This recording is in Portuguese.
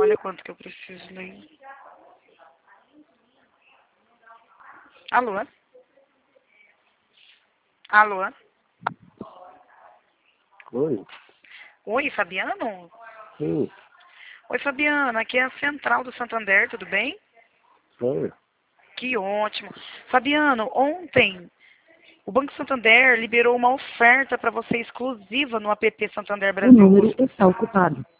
Olha quanto que eu preciso ler. Alô? Alô? Oi. Oi, Fabiano? Sim. Oi, Fabiano. Aqui é a Central do Santander, tudo bem? Oi. Que ótimo. Fabiano, ontem o Banco Santander liberou uma oferta para você exclusiva no app Santander O Brasil. número está ocupado.